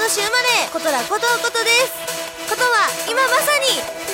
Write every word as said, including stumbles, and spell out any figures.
年生まれことらことことです。ことは今まさに